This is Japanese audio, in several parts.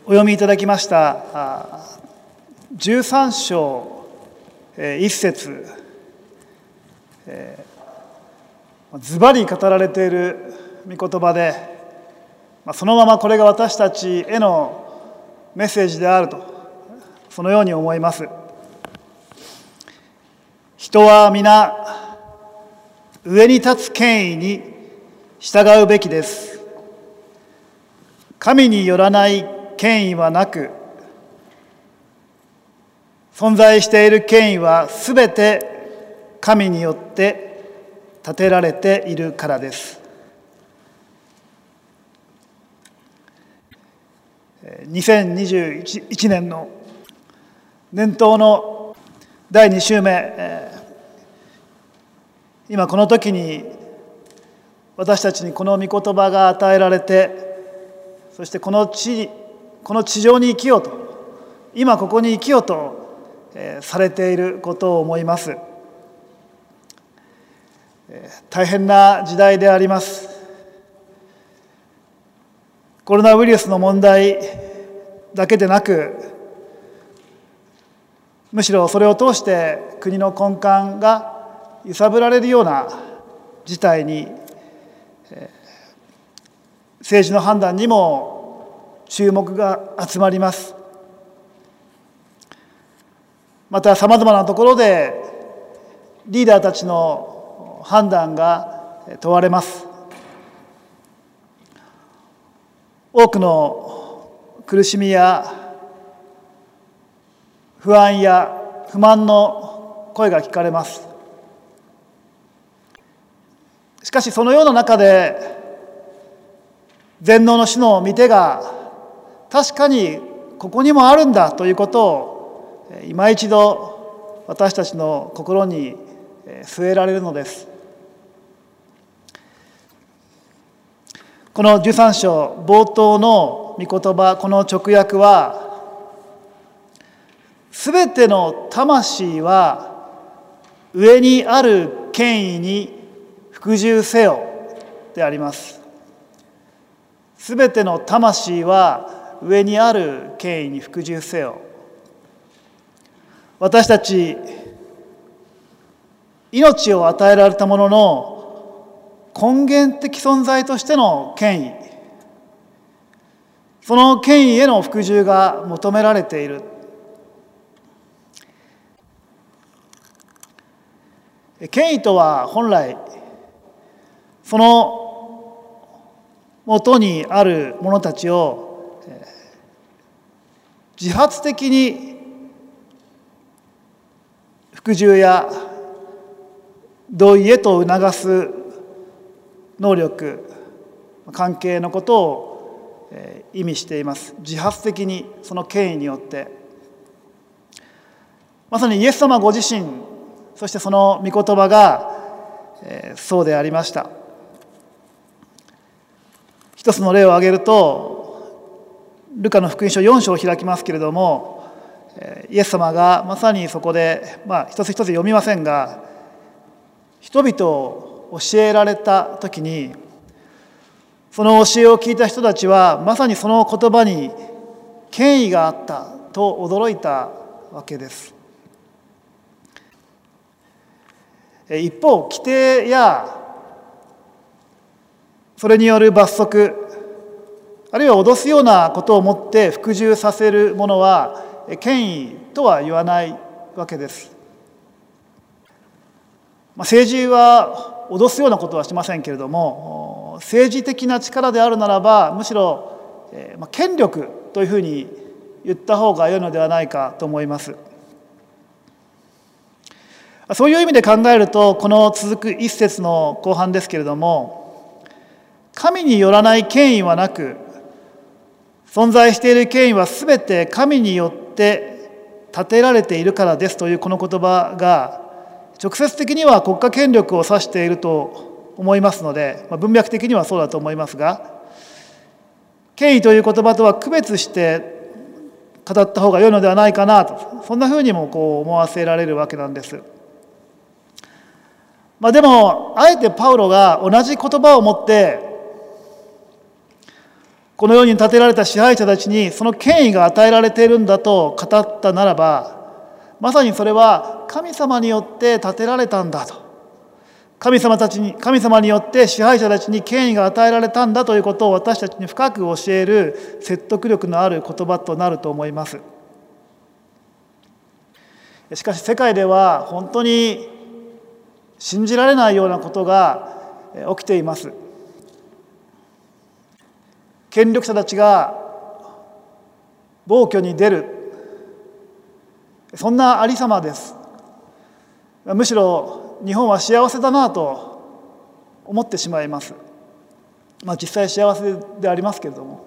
お読みいただきました13章1節、ズバリ語られている御言葉で、そのままこれが私たちへのメッセージであると、そのように思います。人は皆上に立つ権威に従うべきです。神によらない権威はなく、存在している権威はすべて神によって立てられているからです。2021年の年頭の第2週目、今この時に私たちにこの御言葉が与えられて、そしてこの地上に生きようと、今ここに生きようとされていることを思います。大変な時代であります。コロナウイルスの問題だけでなく、むしろそれを通して国の根幹が揺さぶられるような事態に、政治の判断にも注目が集まります。またさまざまなところでリーダーたちの判断が問われます。多くの苦しみや不安や不満の声が聞かれます。しかしそのような中で全能の主の御手が確かにここにもあるんだということを今一度私たちの心に据えられるのです。この13章冒頭の御言葉、この直訳は、すべての魂は上にある権威に服従せよであります。すべての魂は上にある権威に服従せよ。私たち命を与えられたものの根源的存在としての権威、その権威への服従が求められている。権威とは本来その元にある者たちを自発的に服従や同意へと促す能力、関係のことを意味しています。自発的にその権威によって、まさにイエス様ご自身、そしてその御言葉がそうでありました。一つの例を挙げると、ルカの福音書4章を開きますけれども、イエス様がまさにそこで、一つ一つ読みませんが、人々を教えられたときに、その教えを聞いた人たちはまさにその言葉に権威があったと驚いたわけです。一方、規定やそれによる罰則、あるいは脅すようなことをもって服従させるものは権威とは言わないわけです。政治は脅すようなことはしませんけれども、政治的な力であるならばむしろ権力というふうに言った方が良いのではないかと思います。そういう意味で考えると、この続く一節の後半ですけれども、神によらない権威はなく、存在している権威はすべて神によって立てられているからですというこの言葉が直接的には国家権力を指していると思いますので、文脈的にはそうだと思いますが、権威という言葉とは区別して語った方が良いのではないかなと、そんなふうにも思わせられるわけなんです。でもあえてパウロが同じ言葉を持ってこの世に立てられた支配者たちにその権威が与えられているんだと語ったならば、まさにそれは神様によって立てられたんだと。神様によって支配者たちに権威が与えられたんだということを私たちに深く教える説得力のある言葉となると思います。しかし世界では本当に信じられないようなことが起きています。権力者たちが暴挙に出る、そんなありさまです。むしろ日本は幸せだなと思ってしまいます。実際幸せでありますけれども、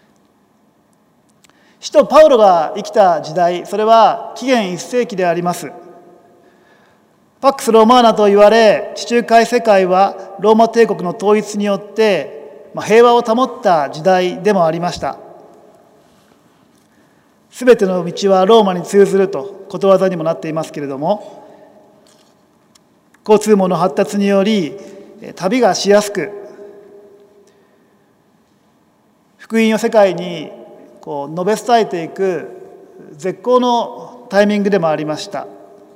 使徒パウロが生きた時代、それは紀元1世紀であります。パックス・ローマーナと言われ、地中海世界はローマ帝国の統一によって平和を保った時代でもありました。すべての道はローマに通ずるとことわざにもなっていますけれども、交通網の発達により旅がしやすく、福音を世界に述べ伝えていく絶好のタイミングでもありました。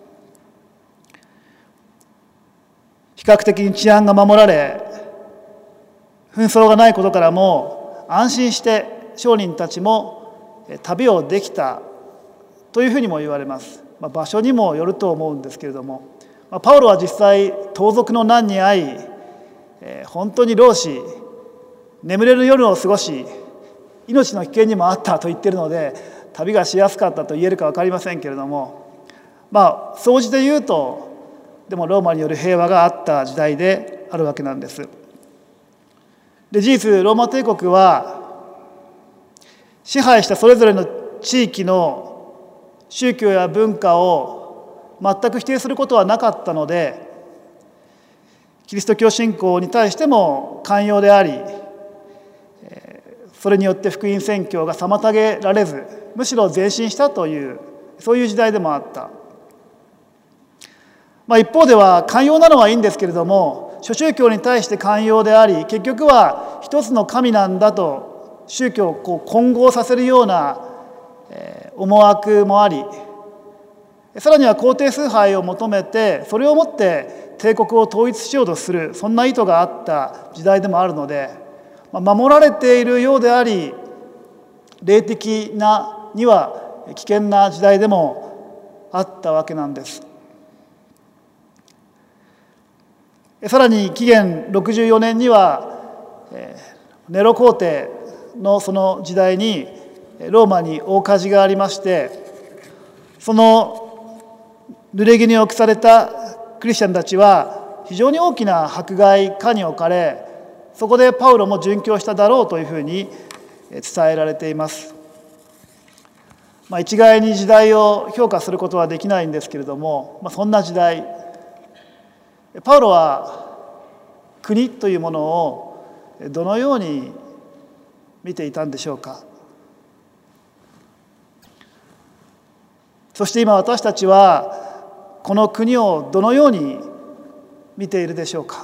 比較的に治安が守られ、紛争がないことからも安心して商人たちも旅をできたというふうにも言われます。場所にもよると思うんですけれども、パウロは実際盗賊の難に遭い、本当に労し眠れる夜を過ごし、命の危険にもあったと言っているので、旅がしやすかったと言えるか分かりませんけれども、総じて言うとでもローマによる平和があった時代であるわけなんです。で、事実ローマ帝国は支配したそれぞれの地域の宗教や文化を全く否定することはなかったので、キリスト教信仰に対しても寛容であり、それによって福音宣教が妨げられず、むしろ前進したという、そういう時代でもあった。一方では寛容なのはいいんですけれども、諸宗教に対して寛容であり、結局は一つの神なんだと宗教を混合させるような思惑もあり、さらには皇帝崇拝を求めて、それをもって帝国を統一しようとする、そんな意図があった時代でもあるので、守られているようであり、霊的なには危険な時代でもあったわけなんです。さらに紀元64年にはネロ皇帝のその時代にローマに大火事がありまして、その濡れ衣を着されたクリスチャンたちは非常に大きな迫害下に置かれ、そこでパウロも殉教しただろうというふうに伝えられています。一概に時代を評価することはできないんですけれども、そんな時代、パウロは国というものをどのように見ていたんでしょうか。そして今私たちはこの国をどのように見ているでしょうか。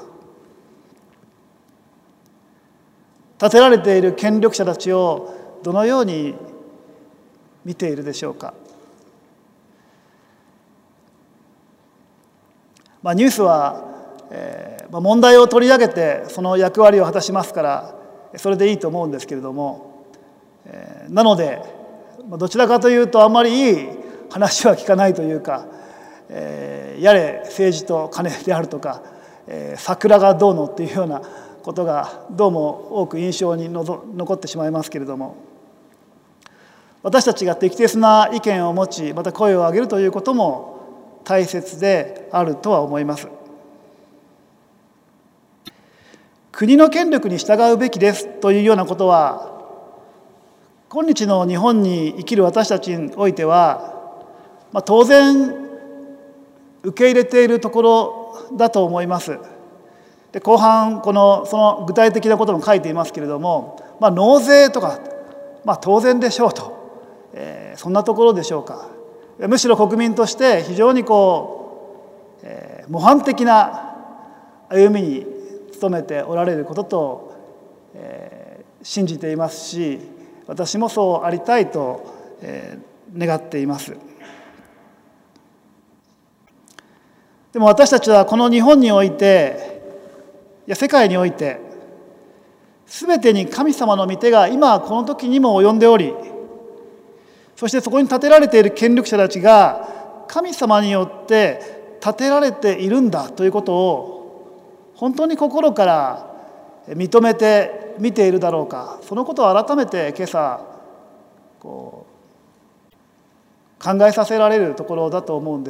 立てられている権力者たちをどのように見ているでしょうか。ニュースは、問題を取り上げてその役割を果たしますから、それでいいと思うんですけれども、なのでどちらかというとあんまりいい話は聞かないというか、やれ政治と金であるとか、桜がどうのっていうようなことがどうも多く印象に残ってしまいますけれども、私たちが適切な意見を持ち、また声を上げるということも大切であるとは思います。国の権力に従うべきですというようなことは、今日の日本に生きる私たちにおいては、当然受け入れているところだと思います。で、後半その具体的なことも書いていますけれども、納税とか、当然でしょうと、そんなところでしょうか。むしろ国民として非常に模範的な歩みに努めておられることと、 信じていますし、私もそうありたいと願っています。でも私たちはこの日本において、いや世界において、すべてに神様の御手が今この時にも及んでおり、そしてそこに立てられている権力者たちが神様によって立てられているんだということを本当に心から認めて見ているだろうか。そのことを改めて今朝考えさせられるところだと思うんです。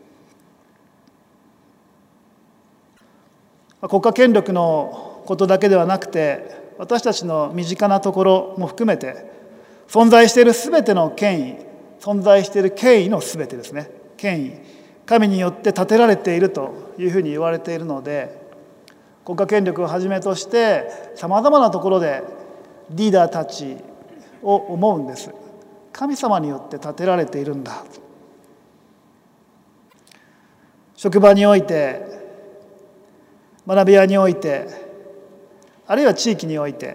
国家権力のことだけではなくて、私たちの身近なところも含めて、存在しているすべての権威、存在している権威のすべてですね、権威、神によって立てられているというふうに言われているので、国家権力をはじめとしてさまざまなところでリーダーたちを思うんです。神様によって立てられているんだ。職場において、学び屋において、あるいは地域において、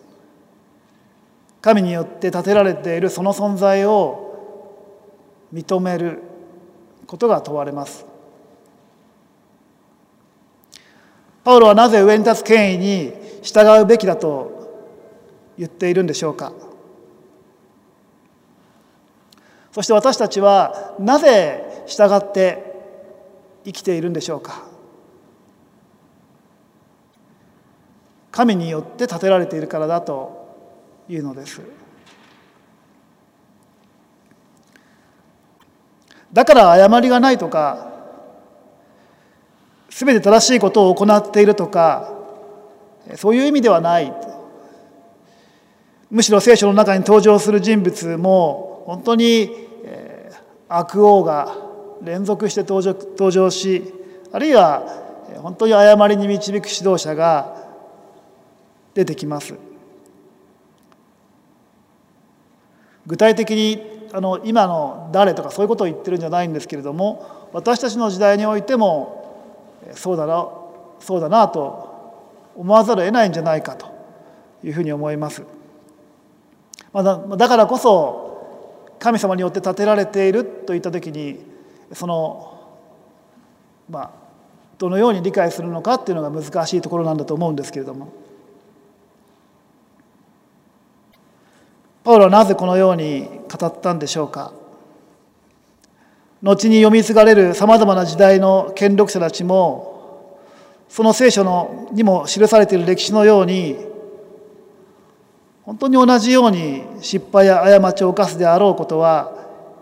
神によって立てられているその存在を認めることが問われます。パウロはなぜ上に立つ権威に従うべきだと言っているんでしょうか。そして私たちはなぜ従って生きているんでしょうか。神によって立てられているからだというのです。だから誤りがないとか、すべて正しいことを行っているとか、そういう意味ではない。むしろ聖書の中に登場する人物も本当に悪王が連続して登場し、あるいは本当に誤りに導く指導者が出てきます。具体的に今の誰とかそういうことを言ってるんじゃないんですけれども、私たちの時代においてもそうだなと思わざるを得ないんじゃないかというふうに思います。だからこそ神様によって立てられているといったときに、どのように理解するのかっていうのが難しいところなんだと思うんですけれども、パウロはなぜこのように語ったんでしょうか。後に読み継がれるさまざまな時代の権力者たちも、その聖書にも記されている歴史のように、本当に同じように失敗や過ちを犯すであろうことは、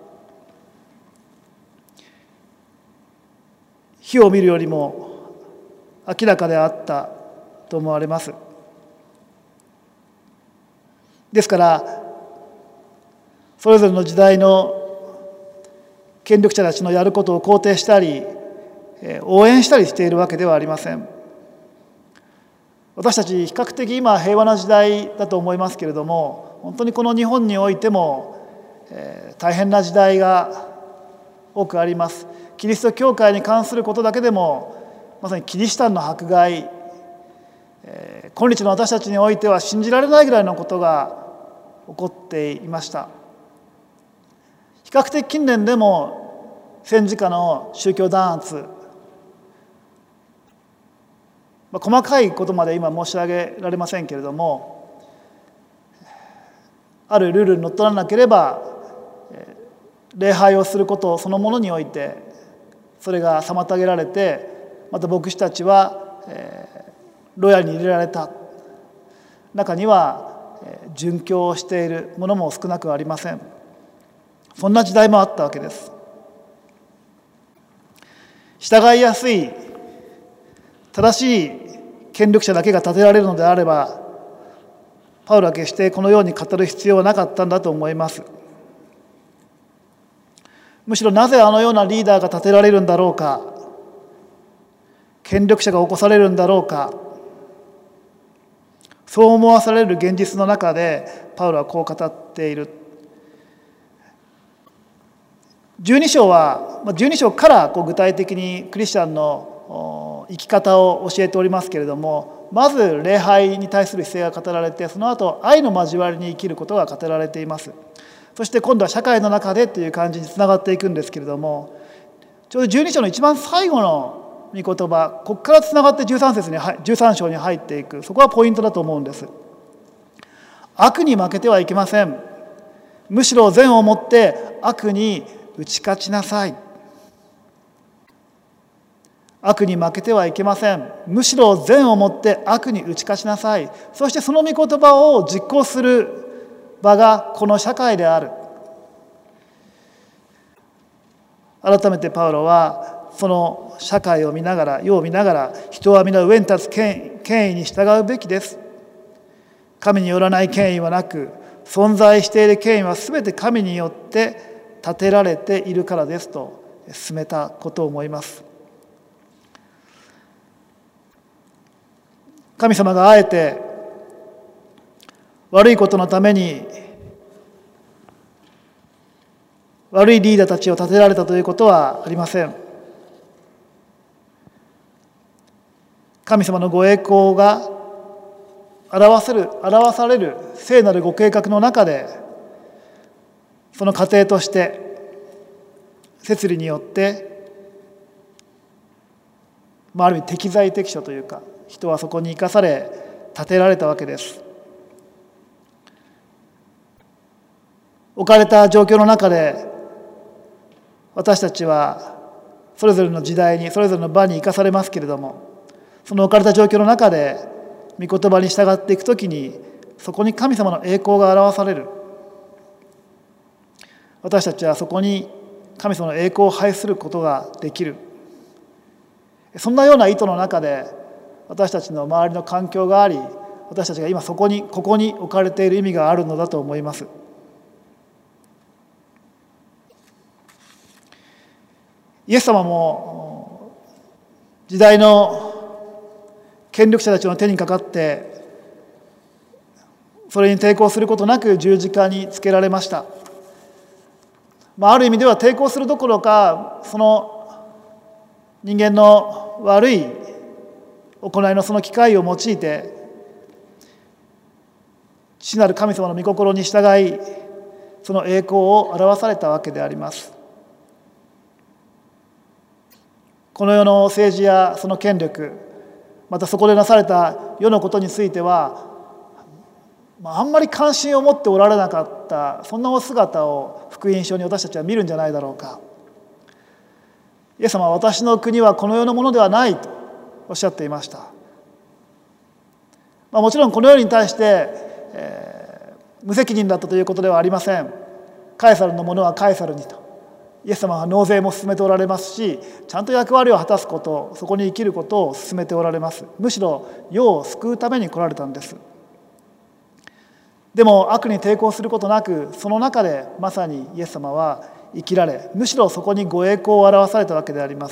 火を見るよりも明らかであったと思われます。ですから、それぞれの時代の権力者たちのやることを肯定したり、応援したりしているわけではありません。私たち比較的今平和な時代だと思いますけれども、本当にこの日本においても、大変な時代が多くあります。キリスト教会に関することだけでも、まさにキリシタンの迫害、今日の私たちにおいては信じられないぐらいのことが起こっていました。比較的近年でも戦時下の宗教弾圧、細かいことまで今申し上げられませんけれども、あるルールにのっとらなければ礼拝をすることそのものにおいてそれが妨げられて、また牧師たちは牢屋に入れられた。中には殉教をしているものも少なくありません。そんな時代もあったわけです。従いやすい正しい権力者だけが立てられるのであれば、パウロは決してこのように語る必要はなかったんだと思います。むしろなぜあのようなリーダーが立てられるんだろうか、権力者が起こされるんだろうか、そう思わされる現実の中でパウロはこう語っている。12章から具体的にクリスチャンの生き方を教えておりますけれども、まず礼拝に対する姿勢が語られて、その後愛の交わりに生きることが語られています。そして今度は社会の中でという感じにつながっていくんですけれども、ちょうど12章の一番最後の御言葉、ここからつながって13章に入っていく、そこはポイントだと思うんです。悪に負けてはいけません。むしろ善をもって悪に打ち勝ちなさい。悪に負けてはいけません。むしろ善をもって悪に打ち勝ちなさい。そしてその御言葉を実行する場がこの社会である。改めてパウロはその社会を見ながら、世を見ながら、人は皆上に立つ権威に従うべきです。神によらない権威はなく、存在している権威はすべて神によって立てられているからですと進めたことを思います。神様があえて悪いことのために悪いリーダーたちを立てられたということはありません。神様のご栄光が表される聖なるご計画の中で、その過程として摂理によって、ある意味適材適所というか、人はそこに生かされ立てられたわけです。置かれた状況の中で私たちはそれぞれの時代にそれぞれの場に生かされますけれども、その置かれた状況の中で御言葉に従っていくときに、そこに神様の栄光が表される。私たちはそこに神様の栄光を拝することができる。そんなような意図の中で私たちの周りの環境があり、私たちが今ここに置かれている意味があるのだと思います。イエス様も時代の権力者たちの手にかかって、それに抵抗することなく十字架につけられました。ある意味では抵抗するどころか、その人間の悪い行いのその機会を用いて、父なる神様の御心に従い、その栄光を表されたわけであります。この世の政治やその権力、またそこでなされた世のことについては、あんまり関心を持っておられなかった、そんなお姿を福音書に私たちは見るんじゃないだろうか。イエス様は私の国はこの世のものではないとおっしゃっていました。もちろんこの世に対して、無責任だったということではありません。カエサルのものはカエサルにと。イエス様は納税も進めておられますし、ちゃんと役割を果たすこと、そこに生きることを進めておられます。むしろ世を救うために来られたんです。でも悪に抵抗することなく、その中でまさにイエス様は生きられ、むしろそこにご栄光を表されたわけであります。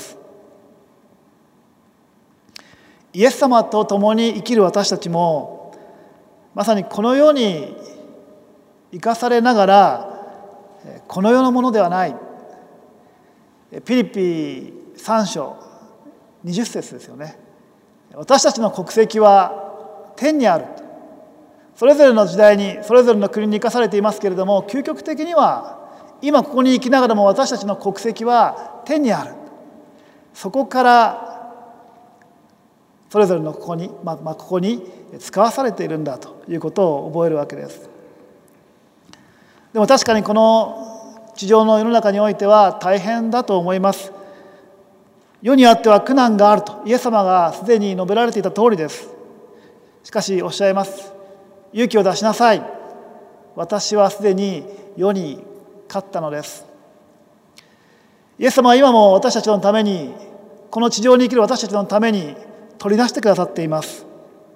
イエス様と共に生きる私たちも、まさにこの世に生かされながら、この世のものではない。ピリピ3章20節ですよね。私たちの国籍は天にある。それぞれの時代にそれぞれの国に生かされていますけれども、究極的には今ここに生きながらも私たちの国籍は天にある。そこからそれぞれのここに使わされているんだということを覚えるわけです。でも確かにこの地上の世の中においては大変だと思います。世にあっては苦難があるとイエス様がすでに述べられていた通りです。しかしおっしゃいます。勇気を出しなさい。私はすでに世に勝ったのです。イエス様は今も私たちのために、この地上に生きる私たちのために取り出してくださっています。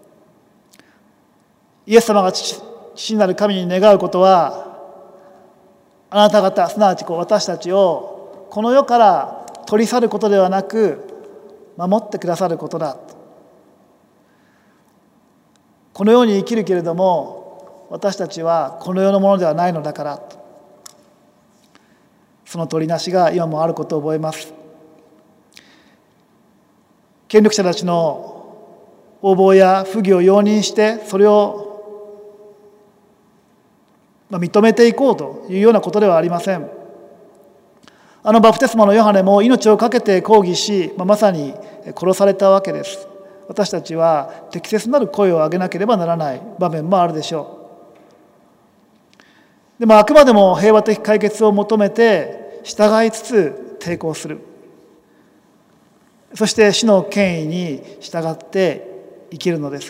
イエス様が父なる神に願うことは、あなた方、すなわち私たちをこの世から取り去ることではなく、守ってくださることだ。この世に生きるけれども、私たちはこの世のものではないのだから、その取りなしが今もあることを覚えます。 権力者たちの横暴や不義を容認してそれを認めていこうというようなことではありません。バプテスマのヨハネも命を懸けて抗議し、まさに殺されたわけです。私たちは適切なる声を上げなければならない場面もあるでしょう。でもあくまでも平和的解決を求めて従いつつ抵抗する。そして主の権威に従って生きるのです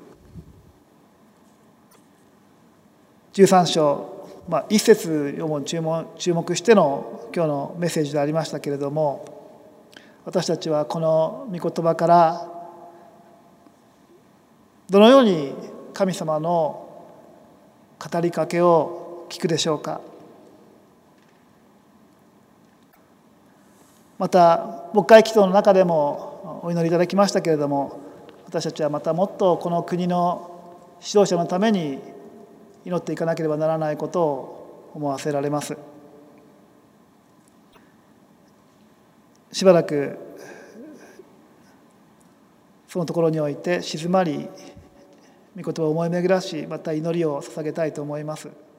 。13章、一節を注目しての今日のメッセージでありましたけれども、私たちはこの御言葉からどのように神様の語りかけを聞くでしょうか。また牧会祈祷の中でもお祈りいただきましたけれども、私たちはまたもっとこの国の指導者のために祈っていかなければならないことを思わせられます。しばらくそのところにおいて静まり、御言葉を思い巡らし、また祈りを捧げたいと思います。